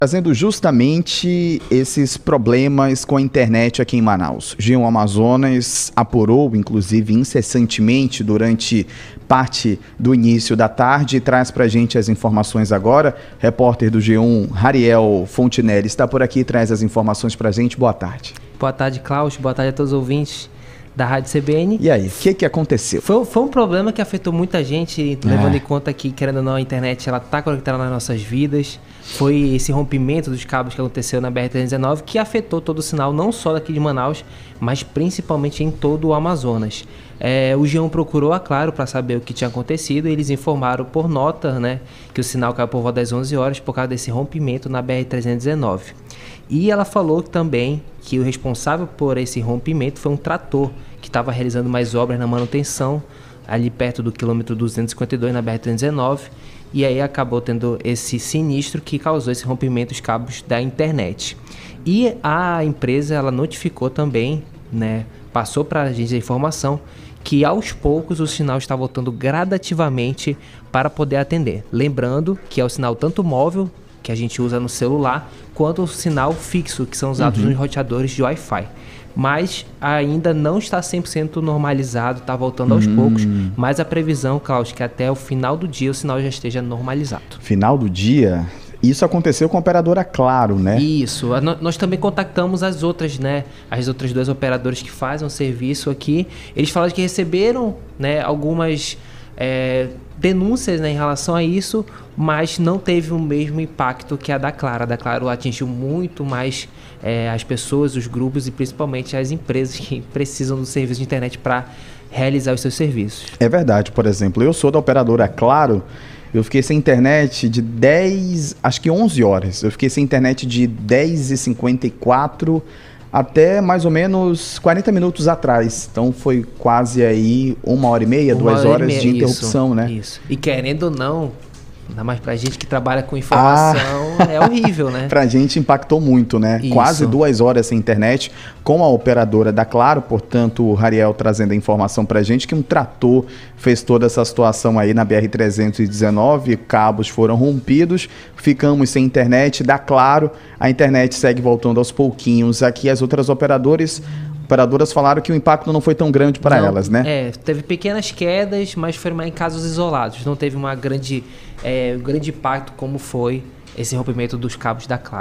Trazendo justamente esses problemas com a internet aqui em Manaus. G1 Amazonas apurou, inclusive, incessantemente durante parte do início da tarde e traz para a gente as informações agora. Repórter do G1, Rariel Fontinelli, está por aqui e traz as informações para a gente. Boa tarde. Boa tarde, Cláudio. Boa tarde a todos os ouvintes da Rádio CBN. E aí, o que aconteceu? Foi um problema que afetou muita gente, levando em conta que, querendo ou não, a internet está conectada nas nossas vidas. Foi esse rompimento dos cabos que aconteceu na BR-319 que afetou todo o sinal, não só daqui de Manaus, mas principalmente em todo o Amazonas. O G1 procurou a Claro para saber o que tinha acontecido e eles informaram por nota, que o sinal caiu por volta das 11 horas por causa desse rompimento na BR-319. E ela falou também que o responsável por esse rompimento foi um trator que estava realizando mais obras na manutenção, ali perto do quilômetro 252 na BR-319, e aí acabou tendo esse sinistro que causou esse rompimento dos cabos da internet. E a empresa, ela notificou também, passou para a gente a informação que aos poucos o sinal está voltando gradativamente para poder atender. Lembrando que é o sinal tanto móvel, que a gente usa no celular, quanto o sinal fixo, que são usados nos roteadores de Wi-Fi. Mas ainda não está 100% normalizado, está voltando aos poucos, mas a previsão, Cláudio, que até o final do dia o sinal já esteja normalizado. Final do dia? Isso aconteceu com a operadora Claro, né? Isso. Nós também contactamos as outras, as outras duas operadoras que fazem o serviço aqui. Eles falaram que receberam, algumas denúncias em relação a isso, mas não teve o mesmo impacto que a da Claro. A da Claro atingiu muito mais as pessoas, os grupos e principalmente as empresas que precisam do serviço de internet para realizar os seus serviços. É verdade. Por exemplo, eu sou da operadora Claro. Eu fiquei sem internet de 11 horas. Eu fiquei sem internet de 10h54 até mais ou menos 40 minutos atrás. Então foi quase aí 1h30, 2 horas de interrupção, né? Isso. E querendo ou não, ainda mais pra gente que trabalha com informação, é horrível, né? Pra gente impactou muito, né? Isso. Quase 2 horas sem internet, com a operadora da Claro. Portanto, o Rariel trazendo a informação pra gente que um trator fez toda essa situação aí na BR-319, cabos foram rompidos, ficamos sem internet da Claro, a internet segue voltando aos pouquinhos. Aqui as outras operadoras falaram que o impacto não foi tão grande para elas, né? Teve pequenas quedas, mas foram em casos isolados. Não teve uma grande impacto como foi esse rompimento dos cabos da Claro.